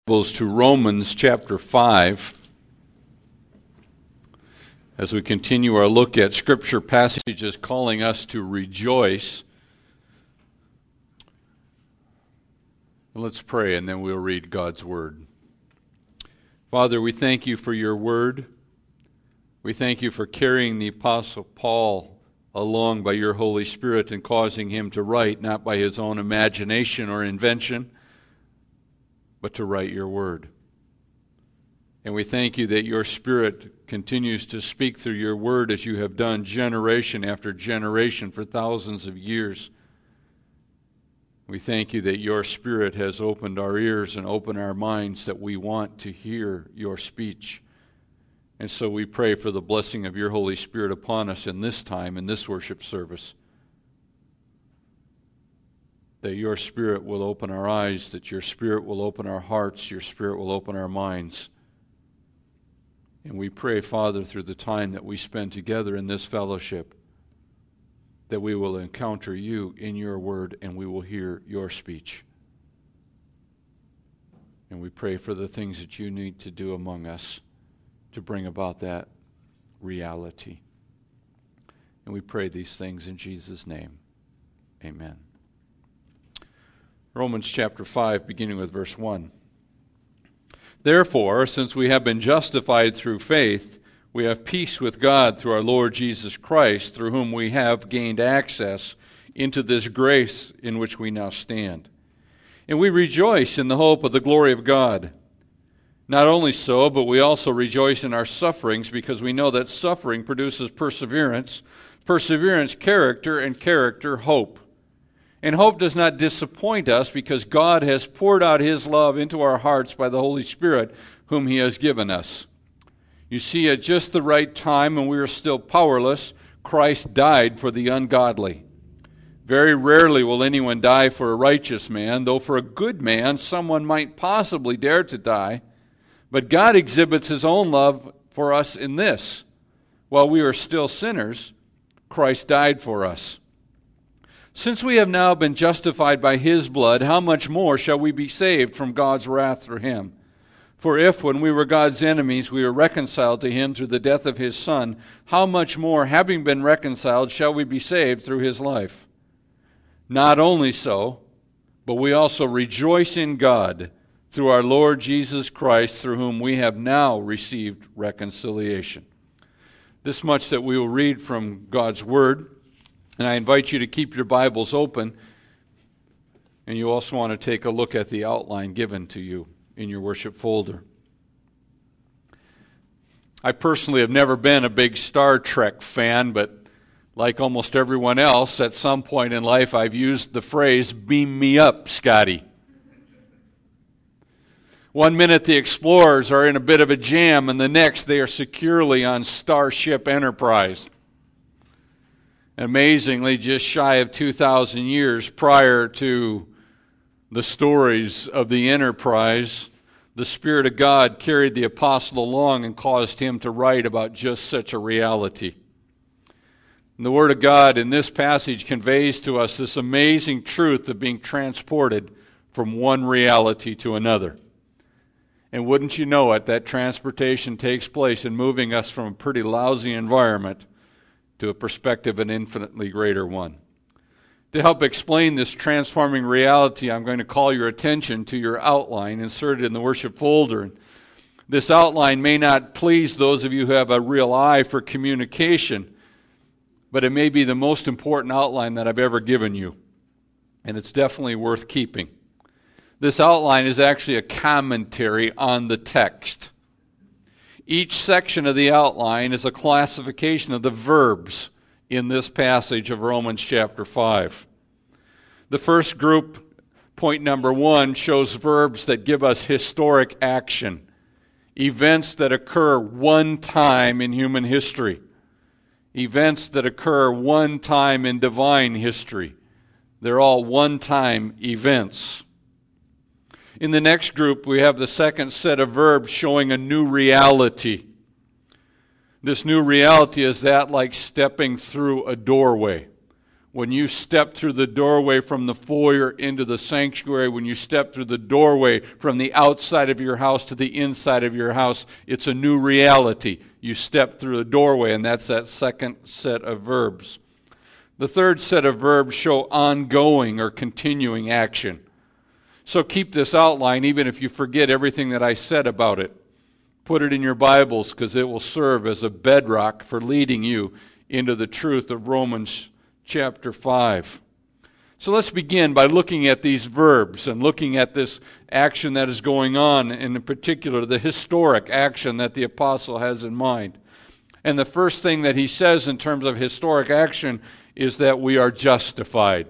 To Romans chapter 5, as we continue our look at Scripture passages calling us to rejoice. Let's pray and then we'll read God's Word. Father, we thank you for your Word. We thank you for carrying the Apostle Paul along by your Holy Spirit and causing him to write, not by his own imagination or invention, but to write your word. And we thank you that your Spirit continues to speak through your word as you have done generation after generation for thousands of years. We thank you that your Spirit has opened our ears and opened our minds that we want to hear your speech. And so we pray for the blessing of your Holy Spirit upon us in this time, in this worship service. That your Spirit will open our eyes, that your Spirit will open our hearts, your Spirit will open our minds. And we pray, Father, through the time that we spend together in this fellowship, that we will encounter you in your word and we will hear your speech. And we pray for the things that you need to do among us to bring about that reality. And we pray these things in Jesus' name. Amen. Romans chapter 5, beginning with verse 1. Therefore, since we have been justified through faith, we have peace with God through our Lord Jesus Christ, through whom we have gained access into this grace in which we now stand. And we rejoice in the hope of the glory of God. Not only so, but we also rejoice in our sufferings, because we know that suffering produces perseverance, perseverance character, and character hope. And hope does not disappoint us, because God has poured out his love into our hearts by the Holy Spirit, whom he has given us. You see, at just the right time, when we were still powerless, Christ died for the ungodly. Very rarely will anyone die for a righteous man, though for a good man someone might possibly dare to die. But God exhibits his own love for us in this: while we were still sinners, Christ died for us. Since we have now been justified by his blood, how much more shall we be saved from God's wrath through him? For if, when we were God's enemies, we were reconciled to him through the death of his Son, how much more, having been reconciled, shall we be saved through his life? Not only so, but we also rejoice in God through our Lord Jesus Christ, through whom we have now received reconciliation. This much that we will read from God's Word. And I invite you to keep your Bibles open, and you also want to take a look at the outline given to you in your worship folder. I personally have never been a big Star Trek fan, but like almost everyone else, at some point in life I've used the phrase, "Beam me up, Scotty." One minute the explorers are in a bit of a jam, and the next they are securely on Starship Enterprise. Amazingly, just shy of 2,000 years prior to the stories of the Enterprise, the Spirit of God carried the apostle along and caused him to write about just such a reality. And the Word of God in this passage conveys to us this amazing truth of being transported from one reality to another. And wouldn't you know it, that transportation takes place in moving us from a pretty lousy environment to a perspective an infinitely greater one. To help explain this transforming reality, I'm going to call your attention to your outline inserted in the worship folder. This outline may not please those of you who have a real eye for communication, but it may be the most important outline that I've ever given you, and it's definitely worth keeping. This outline is actually a commentary on the text. Each section of the outline is a classification of the verbs in this passage of Romans chapter 5. The first group, point number 1, shows verbs that give us historic action, events that occur one time in human history, events that occur one time in divine history. They're all one-time events. In the next group, we have the second set of verbs showing a new reality. This new reality is that like stepping through a doorway. when you step through the doorway from the foyer into the sanctuary, when you step through the doorway from the outside of your house to the inside of your house, it's a new reality. You step through the doorway, and that's that second set of verbs. The third set of verbs show ongoing or continuing action. So keep this outline, even if you forget everything that I said about it. Put it in your Bibles, because it will serve as a bedrock for leading you into the truth of Romans chapter 5. So let's begin by looking at these verbs and looking at this action that is going on, and in particular the historic action that the apostle has in mind. And the first thing that he says in terms of historic action is that we are justified.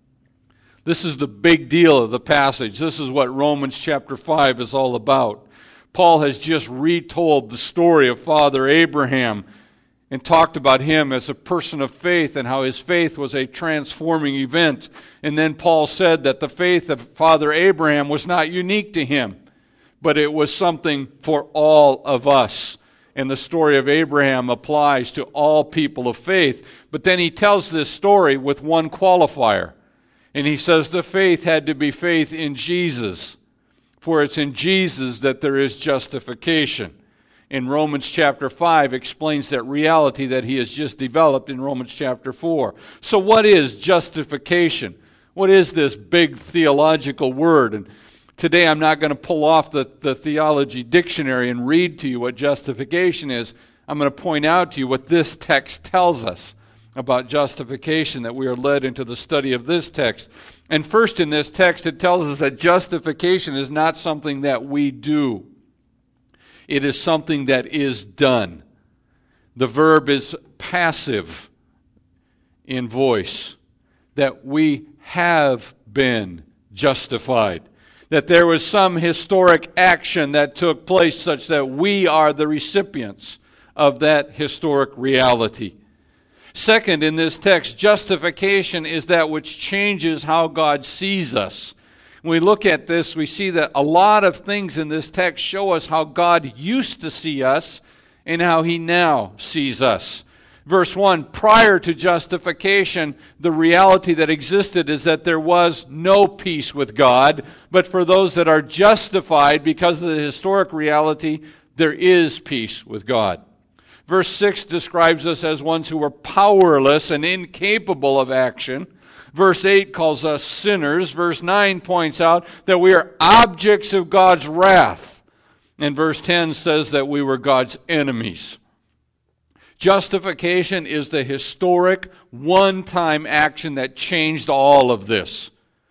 This is the big deal of the passage. This is what Romans chapter 5 is all about. Paul has just retold the story of Father Abraham and talked about him as a person of faith and how his faith was a transforming event. And then Paul said that the faith of Father Abraham was not unique to him, but it was something for all of us. And the story of Abraham applies to all people of faith. But then he tells this story with one qualifier. And he says the faith had to be faith in Jesus, for it's in Jesus that there is justification. In Romans chapter 5 explains that reality that he has just developed in Romans chapter 4. So what is justification? What is this big theological word? And today I'm not going to pull off the theology dictionary and read to you what justification is. I'm going to point out to you what this text tells us about justification, that we are led into the study of this text. And first in this text it tells us that justification is not something that we do. It is something that is done. The verb is passive in voice, that we have been justified. That there was some historic action that took place such that we are the recipients of that historic reality. Second, in this text, justification is that which changes how God sees us. When we look at this, we see that a lot of things in this text show us how God used to see us and how he now sees us. Verse 1, prior to justification, the reality that existed is that there was no peace with God, but for those that are justified because of the historic reality, there is peace with God. Verse 6 describes us as ones who were powerless and incapable of action. Verse 8 calls us sinners. Verse 9 points out that we are objects of God's wrath. And verse 10 says that we were God's enemies. Justification is the historic, one-time action that changed all of this.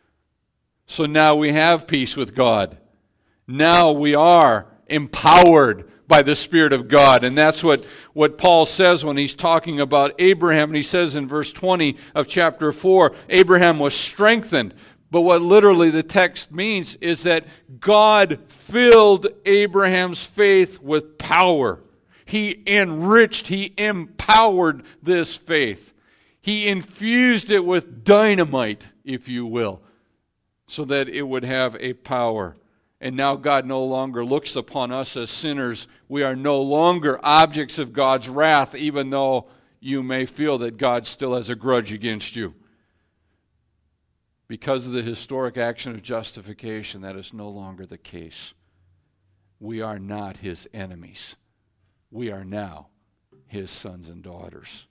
So now we have peace with God. Now we are empowered by the Spirit of God. And that's what Paul says when he's talking about Abraham. And he says in verse 20 of chapter 4, Abraham was strengthened. But what literally the text means is that God filled Abraham's faith with power. He enriched, he empowered this faith. He infused it with dynamite, if you will, so that it would have a power. And now God no longer looks upon us as sinners. We are no longer objects of God's wrath, even though you may feel that God still has a grudge against you. Because of the historic action of justification, that is no longer the case. We are not his enemies. We are now his sons and daughters.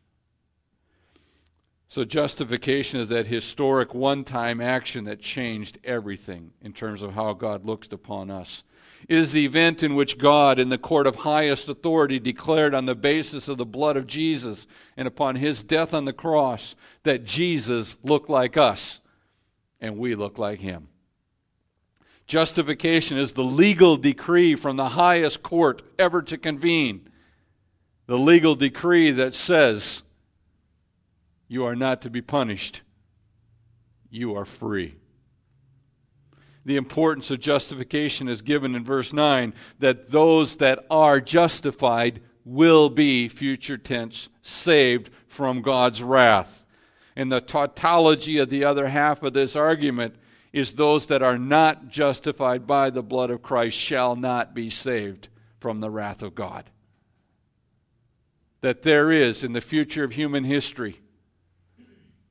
So justification is that historic one-time action that changed everything in terms of how God looks upon us. It is the event in which God, in the court of highest authority, declared on the basis of the blood of Jesus and upon his death on the cross that Jesus looked like us and we look like him. Justification is the legal decree from the highest court ever to convene. The legal decree that says, you are not to be punished. You are free. The importance of justification is given in verse 9, that those that are justified will be, future tense, saved from God's wrath. And the tautology of the other half of this argument is those that are not justified by the blood of Christ shall not be saved from the wrath of God. That there is, in the future of human history,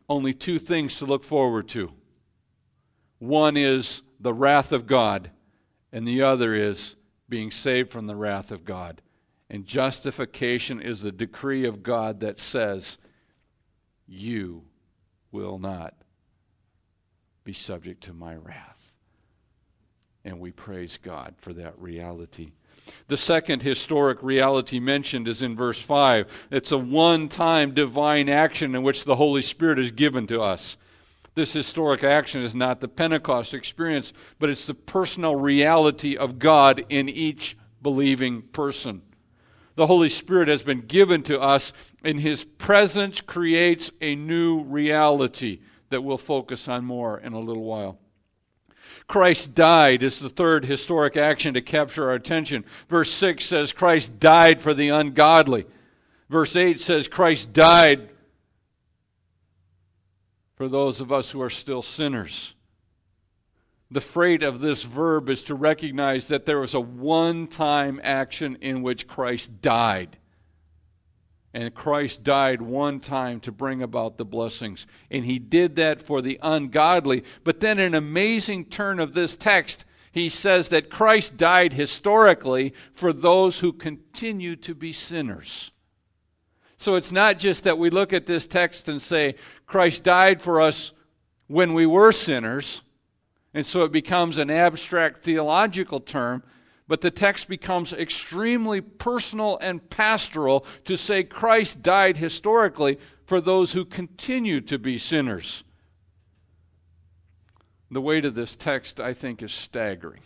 only two things to look forward to. One is the wrath of God, and the other is being saved from the wrath of God. And justification is the decree of God that says, you will not be subject to my wrath. And we praise God for that reality. The second historic reality mentioned is in verse 5. It's a one-time divine action in which the Holy Spirit is given to us. This historic action is not the Pentecost experience, but it's the personal reality of God in each believing person. The Holy Spirit has been given to us, and His presence creates a new reality that we'll focus on more in a little while. Christ died is the third historic action to capture our attention. Verse 6 says Christ died for the ungodly. Verse 8 says Christ died for those of us who are still sinners. The freight of this verb is to recognize that there was a one-time action in which Christ died. And Christ died one time to bring about the blessings. And He did that for the ungodly. But then an amazing turn of this text, He says that Christ died historically for those who continue to be sinners. So it's not just that we look at this text and say, Christ died for us when we were sinners, and so it becomes an abstract theological term, but the text becomes extremely personal and pastoral to say Christ died historically for those who continue to be sinners. The weight of this text, I think, is staggering.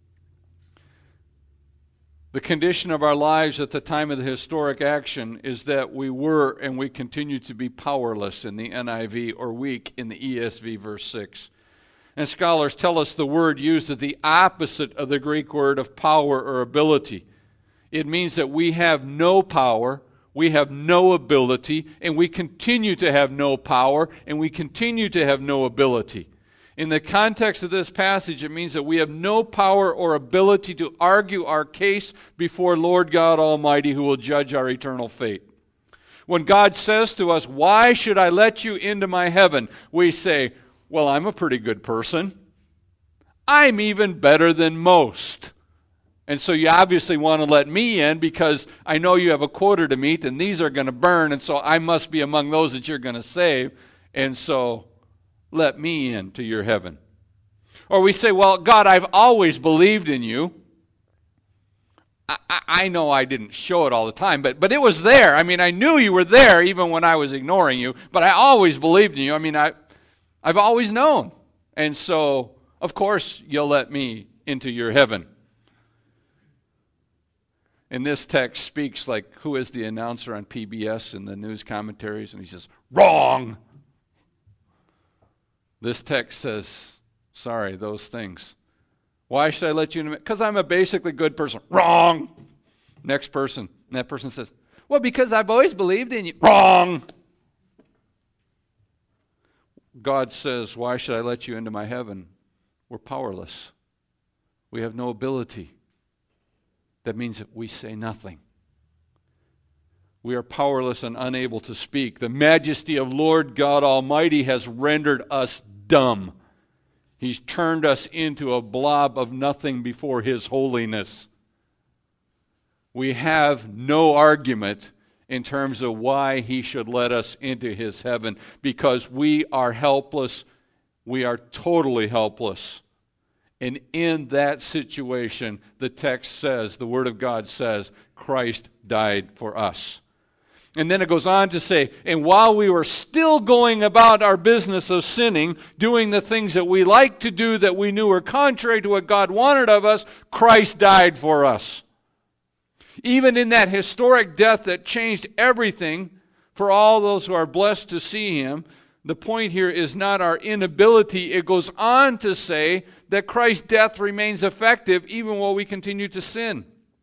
The condition of our lives at the time of the historic action is that we were and we continue to be powerless in the NIV, or weak in the ESV, verse 6. And scholars tell us the word used is the opposite of the Greek word of power or ability. It means that we have no power, we have no ability, and we continue to have no power, and we continue to have no ability. In the context of this passage, it means that we have no power or ability to argue our case before Lord God Almighty, who will judge our eternal fate. When God says to us, "Why should I let you into my heaven?" we say, "Well, I'm a pretty good person. I'm even better than most. And so you obviously want to let me in because I know you have a quota to meet and these are going to burn, and so I must be among those that you're going to save. And so let me into your heaven." Or we say, "Well, God, I've always believed in you. I know I didn't show it all the time, but it was there. I mean, I knew you were there even when I was ignoring you, but I always believed in you. I mean, I've always known. And so, of course, you'll let me into your heaven." And this text speaks like who is the announcer on PBS in the news commentaries, and he says, "Wrong." This text says, sorry, those things. "Why should I let you in? Because I'm a basically good person." Wrong. Next person. And that person says, "Well, because I've always believed in you." Wrong. God says, "Why should I let you into my heaven?" We're powerless. We have no ability. That means that we say nothing. We are powerless and unable to speak. The majesty of Lord God Almighty has rendered us dumb. He's turned us into a blob of nothing before His holiness. We have no argument in terms of why He should let us into His heaven, because we are helpless. We are totally helpless. And in that situation, the text says, the Word of God says, Christ died for us. And then it goes on to say, and while we were still going about our business of sinning, doing the things that we like to do that we knew were contrary to what God wanted of us, Christ died for us. Even in that historic death that changed everything for all those who are blessed to see Him, the point here is not our inability. It goes on to say that Christ's death remains effective even while we continue to sin.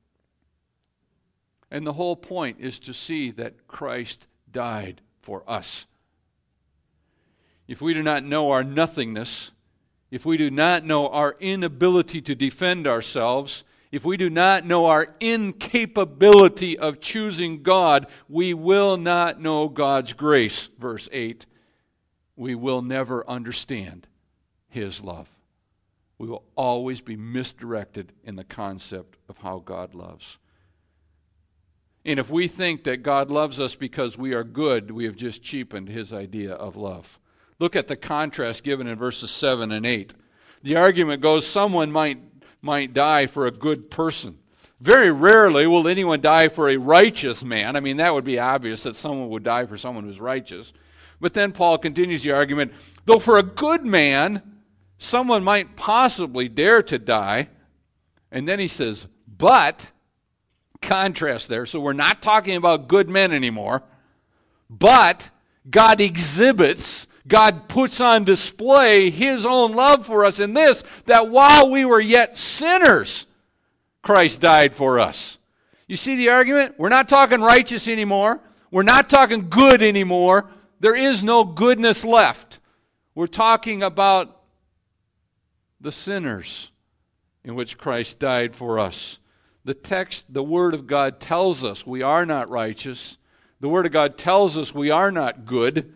And the whole point is to see that Christ died for us. If we do not know our nothingness, if we do not know our inability to defend ourselves, if we do not know our incapability of choosing God, we will not know God's grace, verse 8. we will never understand His love. We will always be misdirected in the concept of how God loves. And if we think that God loves us because we are good, we have just cheapened His idea of love. Look at the contrast given in verses 7 and 8. The argument goes, someone might die for a good person. Very rarely will anyone die for a righteous man. I mean, that would be obvious that someone would die for someone who's righteous. But then Paul continues the argument, though for a good man, someone might possibly dare to die. And then he says, but, contrast there, so we're not talking about good men anymore, but God exhibits, God puts on display His own love for us in this, that while we were yet sinners, Christ died for us. You see the argument? We're not talking righteous anymore. We're not talking good anymore. There is no goodness left. We're talking about the sinners in which Christ died for us. The text, the Word of God tells us we are not righteous. The Word of God tells us we are not good.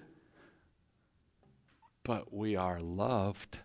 But we are loved.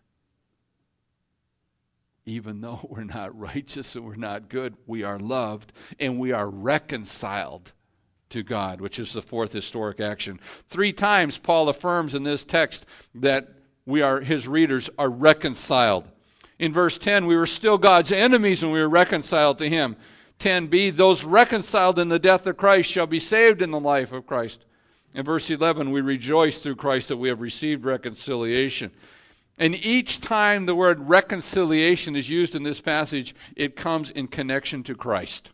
Even though we're not righteous and we're not good, we are loved and we are reconciled to God, which is the fourth historic action. 3 times Paul affirms in this text that his readers are reconciled. In verse 10, we were still God's enemies when we were reconciled to Him. 10b, those reconciled in the death of Christ shall be saved in the life of Christ. In verse 11, we rejoice through Christ that we have received reconciliation. And each time the word reconciliation is used in this passage, it comes in connection to Christ.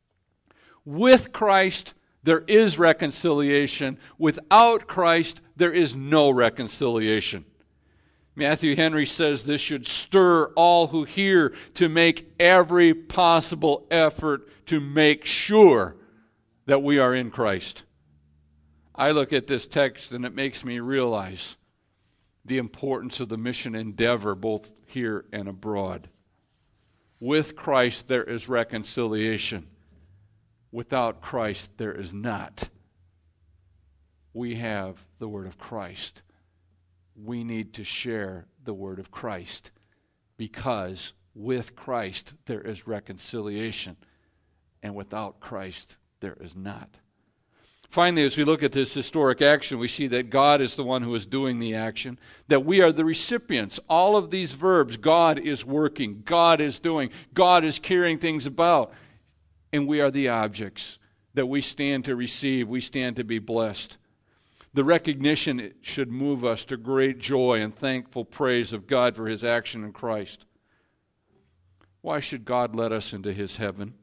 With Christ, there is reconciliation. Without Christ, there is no reconciliation. Matthew Henry says this should stir all who hear to make every possible effort to make sure that we are in Christ. I look at this text and it makes me realize the importance of the mission endeavor both here and abroad. With Christ there is reconciliation. Without Christ there is not. We have the word of Christ. We need to share the word of Christ because with Christ there is reconciliation and without Christ there is not. Finally, as we look at this historic action, we see that God is the one who is doing the action, that we are the recipients. All of these verbs, God is working, God is doing, God is carrying things about, and we are the objects that we stand to receive, we stand to be blessed. The recognition should move us to great joy and thankful praise of God for His action in Christ. Why should God let us into His heaven?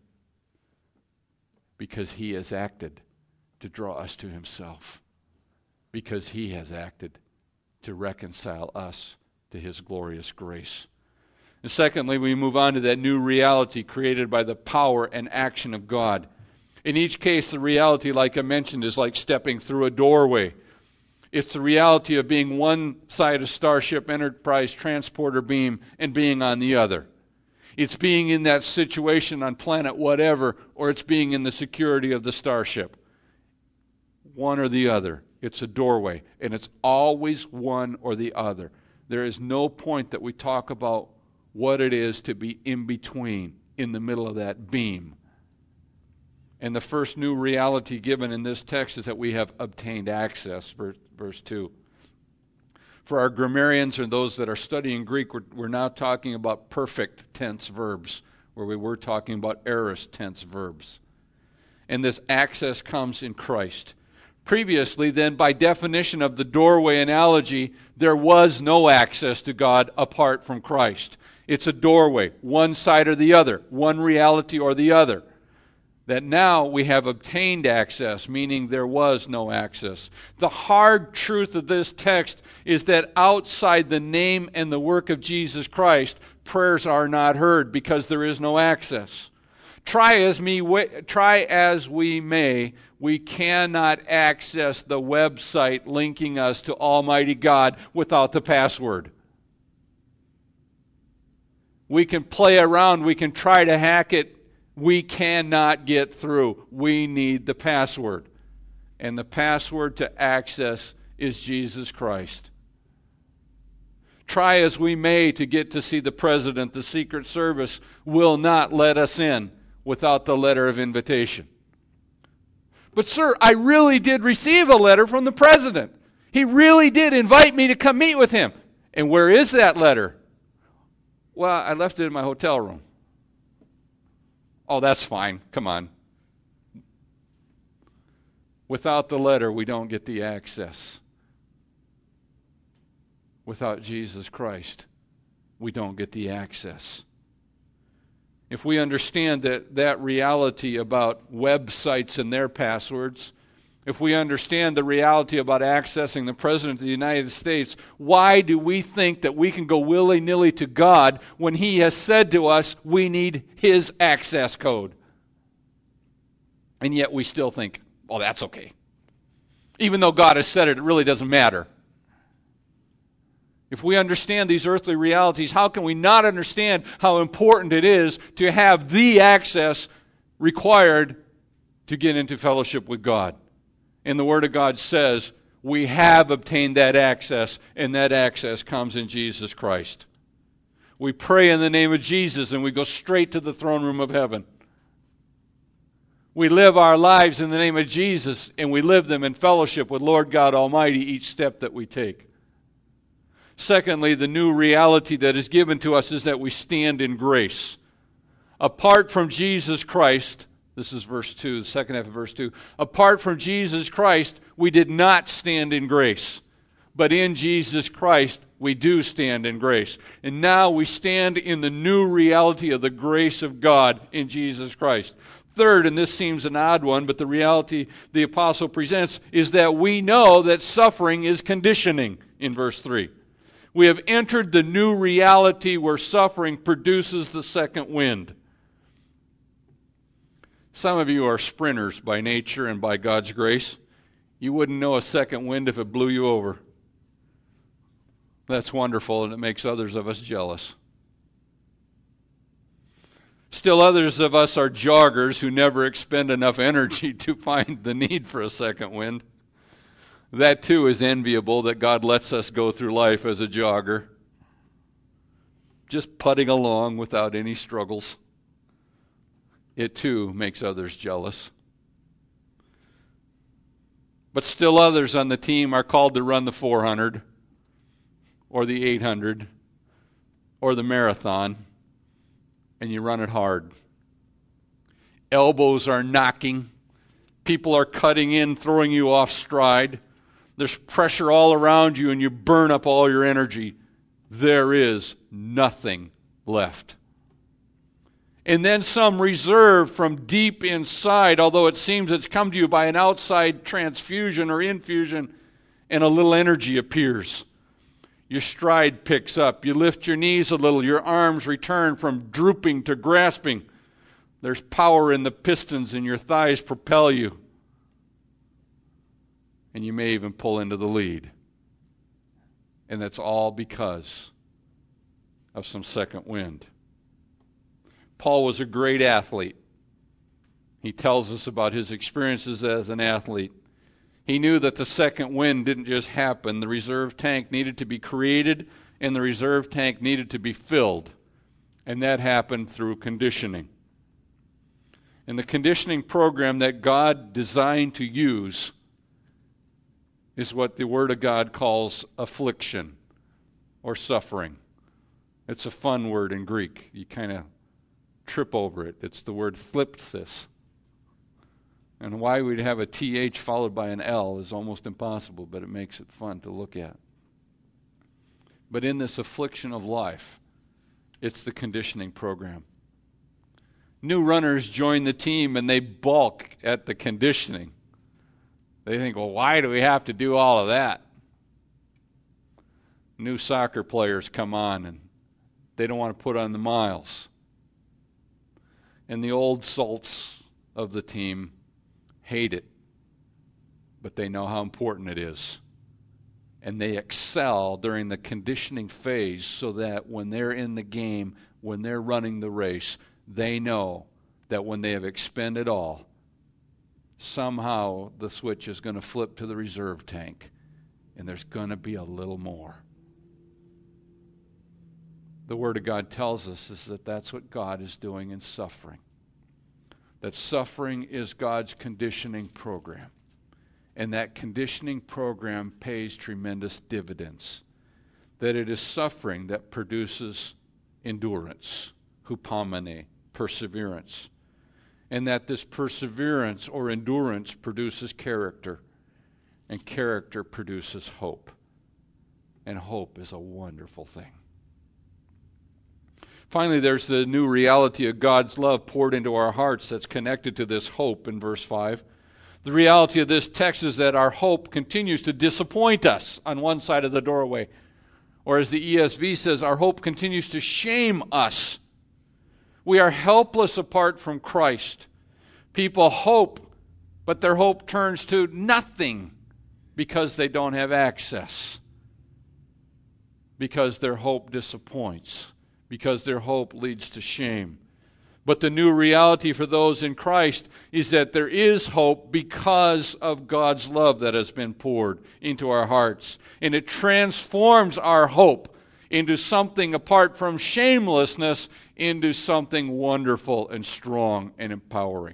Because He has acted to draw us to Himself, because He has acted to reconcile us to His glorious grace. And secondly, we move on to that new reality created by the power and action of God. In each case, the reality, like I mentioned, is like stepping through a doorway. It's the reality of being one side of Starship Enterprise transporter beam and being on the other. It's being in that situation on planet whatever, or it's being in the security of the starship. One or the other. It's a doorway, and it's always one or the other. There is no point that we talk about what it is to be in between, in the middle of that beam. And the first new reality given in this text is that we have obtained access, verse 2. For our grammarians and those that are studying Greek, we're now talking about perfect tense verbs, where we were talking about aorist tense verbs. And this access comes in Christ. Previously, then, by definition of the doorway analogy, there was no access to God apart from Christ. It's a doorway, one side or the other, one reality or the other. That now we have obtained access, meaning there was no access. The hard truth of this text is that outside the name and the work of Jesus Christ, prayers are not heard because there is no access. Try as we may, we cannot access the website linking us to Almighty God without the password. We can play around, we can try to hack it. We cannot get through. We need the password. And the password to access is Jesus Christ. Try as we may to get to see the President, the Secret Service will not let us in without the letter of invitation. But sir, I really did receive a letter from the President. He really did invite me to come meet with him. And where is that letter? Well, I left it in my hotel room. Oh, that's fine. Come on. Without the letter, we don't get the access. Without Jesus Christ, we don't get the access. If we understand that reality about websites and their passwords, if we understand the reality about accessing the President of the United States, why do we think that we can go willy-nilly to God when He has said to us we need His access code? And yet we still think, oh, that's okay. Even though God has said it, it really doesn't matter. If we understand these earthly realities, how can we not understand how important it is to have the access required to get into fellowship with God? And the Word of God says we have obtained that access, and that access comes in Jesus Christ. We pray in the name of Jesus, and we go straight to the throne room of heaven. We live our lives in the name of Jesus, and we live them in fellowship with Lord God Almighty each step that we take. Secondly, the new reality that is given to us is that we stand in grace. Apart from Jesus Christ, this is verse 2, the second half of verse 2. Apart from Jesus Christ, we did not stand in grace. But in Jesus Christ, we do stand in grace. And now we stand in the new reality of the grace of God in Jesus Christ. Third, and this seems an odd one, but the reality the apostle presents is that we know that suffering is conditioning in verse 3. We have entered the new reality where suffering produces the second wind. Some of you are sprinters by nature and by God's grace. You wouldn't know a second wind if it blew you over. That's wonderful, and it makes others of us jealous. Still others of us are joggers who never expend enough energy to find the need for a second wind. That too is enviable that God lets us go through life as a jogger, just putting along without any struggles. It too makes others jealous. But still others on the team are called to run the 400 or the 800 or the marathon, and you run it hard. Elbows are knocking. People are cutting in, throwing you off stride. There's pressure all around you, and you burn up all your energy. There is nothing left. And then some reserve from deep inside, although it seems it's come to you by an outside transfusion or infusion, and a little energy appears. Your stride picks up. You lift your knees a little. Your arms return from drooping to grasping. There's power in the pistons, and your thighs propel you. And you may even pull into the lead. And that's all because of some second wind. Paul was a great athlete. He tells us about his experiences as an athlete. He knew that the second wind didn't just happen. The reserve tank needed to be created, and the reserve tank needed to be filled. And that happened through conditioning. And the conditioning program that God designed to use is what the Word of God calls affliction or suffering. It's a fun word in Greek. You kind of trip over it. It's the word thlipsis. And why we'd have a TH followed by an L is almost impossible, but it makes it fun to look at. But in this affliction of life, it's the conditioning program. New runners join the team and they balk at the conditioning. They think, well, why do we have to do all of that? New soccer players come on and they don't want to put on the miles. And the old salts of the team hate it, but they know how important it is. And they excel during the conditioning phase so that when they're in the game, when they're running the race, they know that when they have expended all, somehow the switch is going to flip to the reserve tank, and there's going to be a little more. the Word of God tells us is that that's what God is doing in suffering. That suffering is God's conditioning program. And that conditioning program pays tremendous dividends. That it is suffering that produces endurance, hupomene, perseverance. And that this perseverance or endurance produces character. And character produces hope. And hope is a wonderful thing. Finally, there's the new reality of God's love poured into our hearts that's connected to this hope in verse 5. The reality of this text is that our hope continues to disappoint us on one side of the doorway. Or as the ESV says, our hope continues to shame us. We are helpless apart from Christ. People hope, but their hope turns to nothing because they don't have access. Because their hope disappoints. Because their hope leads to shame. But the new reality for those in Christ is that there is hope because of God's love that has been poured into our hearts. And it transforms our hope into something apart from shamelessness, into something wonderful and strong and empowering.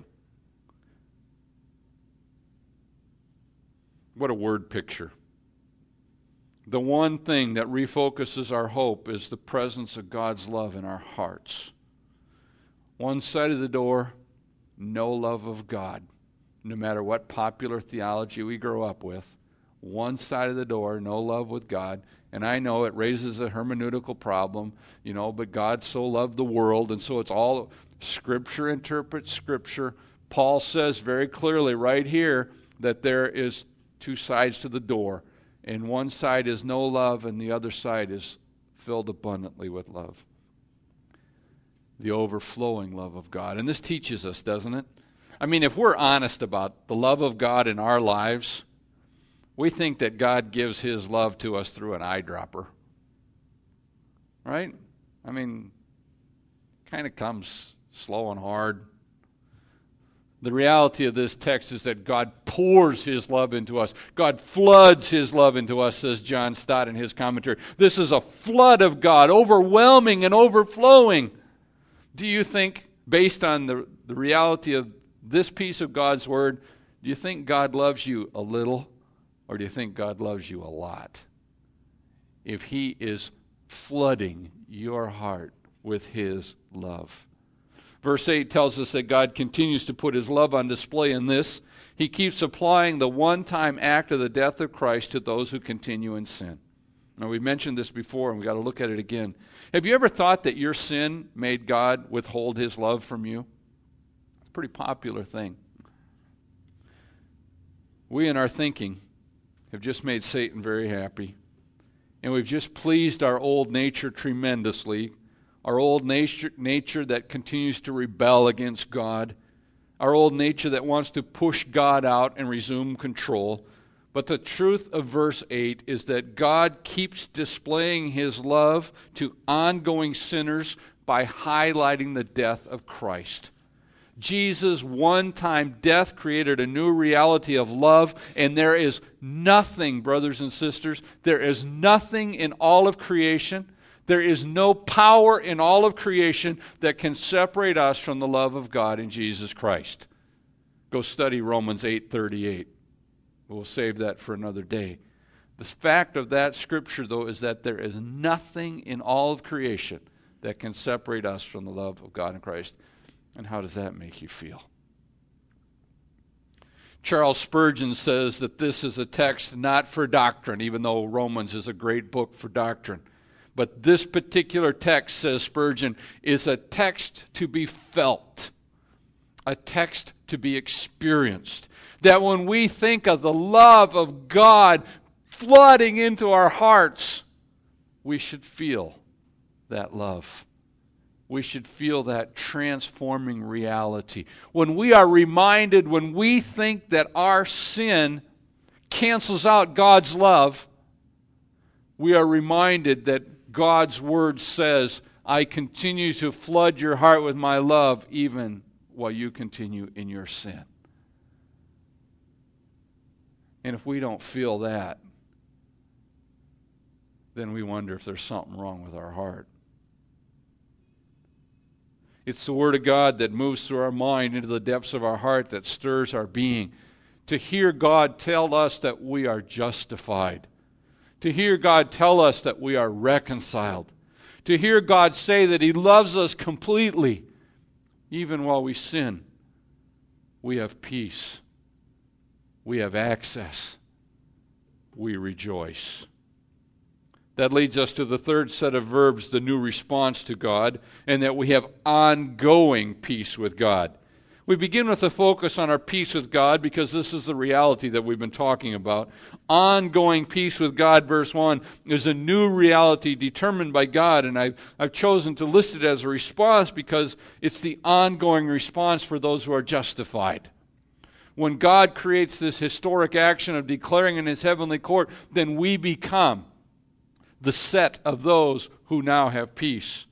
What a word picture. The one thing that refocuses our hope is the presence of God's love in our hearts. One side of the door, no love of God, no matter what popular theology we grow up with. One side of the door, no love with God. And I know it raises a hermeneutical problem, but God so loved the world, and so it's all Scripture interprets Scripture. Paul says very clearly right here that there is two sides to the door. And one side is no love, and the other side is filled abundantly with love. The overflowing love of God. And this teaches us, doesn't it? I mean, if we're honest about the love of God in our lives, we think that God gives His love to us through an eyedropper. Right? I mean, kind of comes slow and hard. The reality of this text is that God pours His love into us. God floods His love into us, says John Stott in his commentary. This is a flood of God, overwhelming and overflowing. Do you think, based on the reality of this piece of God's Word, do you think God loves you a little, or do you think God loves you a lot? If He is flooding your heart with His love. Verse 8 tells us that God continues to put His love on display in this. He keeps applying the one-time act of the death of Christ to those who continue in sin. Now, we mentioned this before, and we've got to look at it again. Have you ever thought that your sin made God withhold His love from you? It's a pretty popular thing. We, in our thinking, have just made Satan very happy. And we've just pleased our old nature tremendously. Our old nature that continues to rebel against God. Our old nature that wants to push God out and resume control. But the truth of verse 8 is that God keeps displaying His love to ongoing sinners by highlighting the death of Christ. Jesus' one-time death created a new reality of love, and there is nothing, brothers and sisters, there is nothing in all of creation, there is no power in all of creation that can separate us from the love of God in Jesus Christ. Go study Romans 8:38. We'll save that for another day. The fact of that scripture, though, is that there is nothing in all of creation that can separate us from the love of God in Christ. And how does that make you feel? Charles Spurgeon says that this is a text not for doctrine, even though Romans is a great book for doctrine. But this particular text, says Spurgeon, is a text to be felt, a text to be experienced. That when we think of the love of God flooding into our hearts, we should feel that love. We should feel that transforming reality. When we are reminded, when we think that our sin cancels out God's love, we are reminded that God's Word says, I continue to flood your heart with my love even while you continue in your sin. And if we don't feel that, then we wonder if there's something wrong with our heart. It's the Word of God that moves through our mind into the depths of our heart, that stirs our being. To hear God tell us that we are justified. To hear God tell us that we are reconciled. To hear God say that He loves us completely, even while we sin. We have peace. We have access. We rejoice. That leads us to the third set of verbs, the new response to God, and that we have ongoing peace with God. We begin with a focus on our peace with God because this is the reality that we've been talking about. Ongoing peace with God, verse 1, is a new reality determined by God, and I've chosen to list it as a response because it's the ongoing response for those who are justified. When God creates this historic action of declaring in His heavenly court, then we become the set of those who now have peace.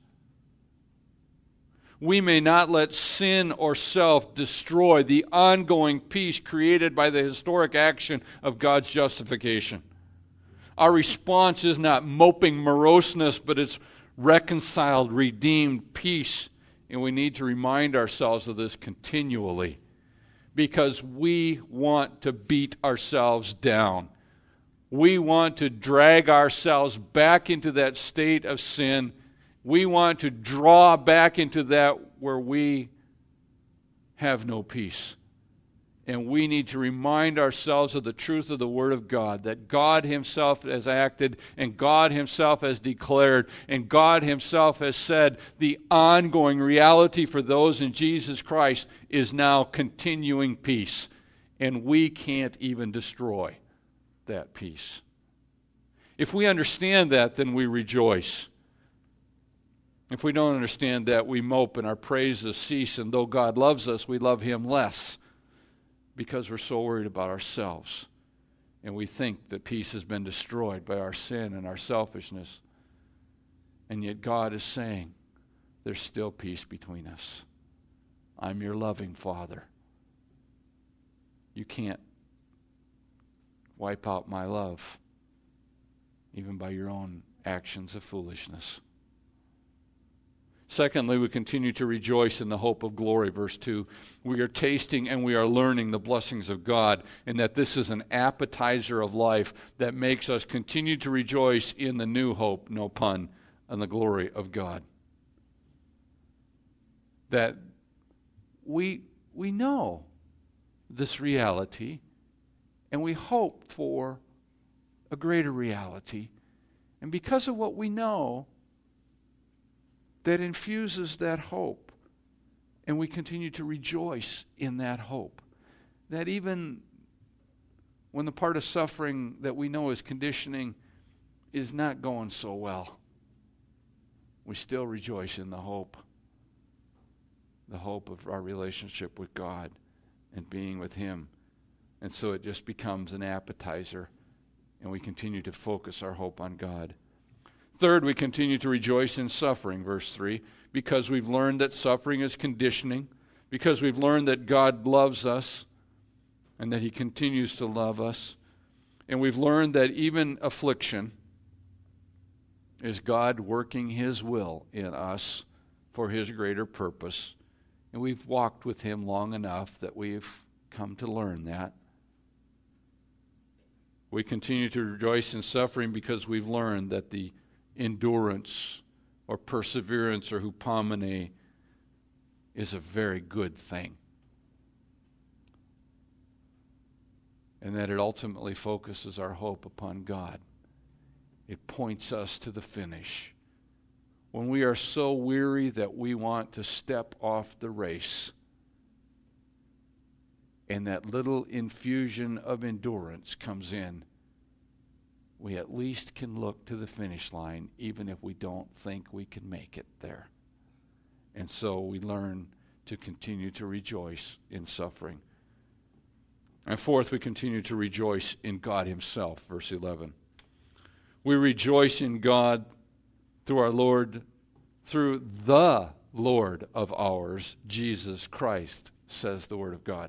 We may not let sin or self destroy the ongoing peace created by the historic action of God's justification. Our response is not moping moroseness, but it's reconciled, redeemed peace. And we need to remind ourselves of this continually because we want to beat ourselves down. We want to drag ourselves back into that state of sin. We want to draw back into that where we have no peace. And we need to remind ourselves of the truth of the Word of God, that God Himself has acted, and God Himself has declared, and God Himself has said the ongoing reality for those in Jesus Christ is now continuing peace. And we can't even destroy that peace. If we understand that, then we rejoice. If we don't understand that, we mope and our praises cease, and though God loves us, we love Him less because we're so worried about ourselves. And we think that peace has been destroyed by our sin and our selfishness. And yet God is saying, there's still peace between us. I'm your loving Father. You can't wipe out my love, even by your own actions of foolishness. Secondly, we continue to rejoice in the hope of glory. Verse 2, we are tasting and we are learning the blessings of God, and that this is an appetizer of life that makes us continue to rejoice in the new hope, no pun, and the glory of God. That we know this reality, and we hope for a greater reality. And because of what we know, that infuses that hope. And we continue to rejoice in that hope. That even when the part of suffering that we know is conditioning is not going so well, we still rejoice in the hope. The hope of our relationship with God and being with Him. And so it just becomes an appetizer, and we continue to focus our hope on God. Third, we continue to rejoice in suffering, verse 3, because we've learned that suffering is conditioning, because we've learned that God loves us and that He continues to love us, and we've learned that even affliction is God working His will in us for His greater purpose. And we've walked with Him long enough that we've come to learn that. We continue to rejoice in suffering because we've learned that the endurance or perseverance or hupomene is a very good thing. And that it ultimately focuses our hope upon God. It points us to the finish. When we are so weary that we want to step off the race, and that little infusion of endurance comes in, we at least can look to the finish line, even if we don't think we can make it there. And so we learn to continue to rejoice in suffering. And fourth, we continue to rejoice in God Himself, verse 11. We rejoice in God through our Lord, through the Lord of ours, Jesus Christ, says the Word of God.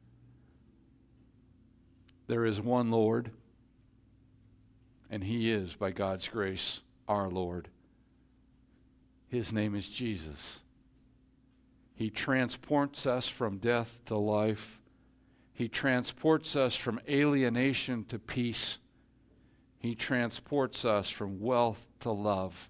There is one Lord, and He is, by God's grace, our Lord. His name is Jesus. He transports us from death to life. He transports us from alienation to peace. He transports us from wealth to love.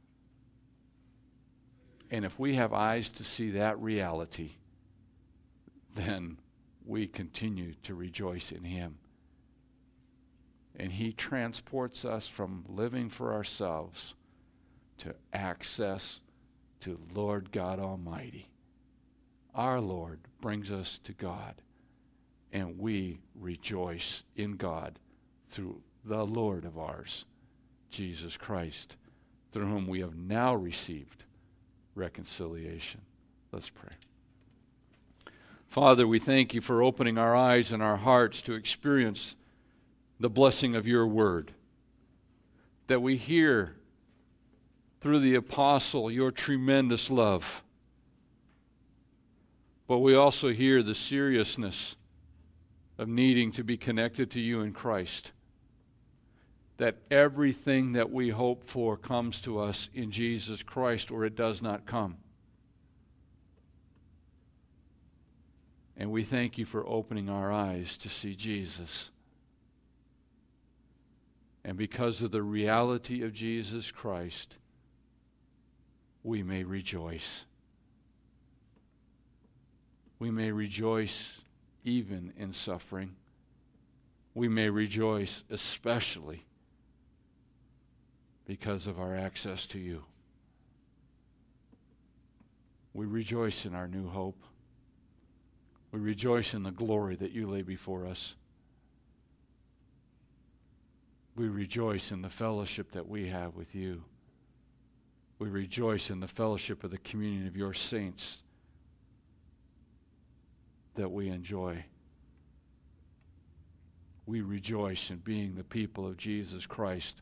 And if we have eyes to see that reality, then we continue to rejoice in Him. And He transports us from living for ourselves to access to Lord God Almighty. Our Lord brings us to God, and we rejoice in God through the Lord of ours, Jesus Christ, through whom we have now received reconciliation. Let's pray. Father, we thank you for opening our eyes and our hearts to experience the blessing of your word, that we hear through the apostle your tremendous love, but we also hear the seriousness of needing to be connected to you in Christ, that everything that we hope for comes to us in Jesus Christ, or it does not come. And we thank you for opening our eyes to see Jesus. And because of the reality of Jesus Christ, we may rejoice. We may rejoice even in suffering. We may rejoice especially because of our access to you. We rejoice in our new hope. We rejoice in the glory that you lay before us. We rejoice in the fellowship that we have with you. We rejoice in the fellowship of the communion of your saints that we enjoy. We rejoice in being the people of Jesus Christ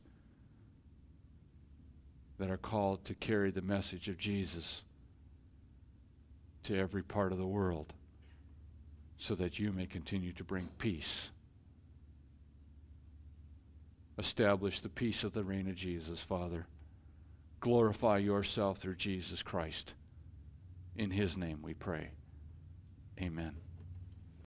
that are called to carry the message of Jesus to every part of the world, so that you may continue to bring peace. Establish the peace of the reign of Jesus, Father. Glorify yourself through Jesus Christ. In his name we pray. Amen.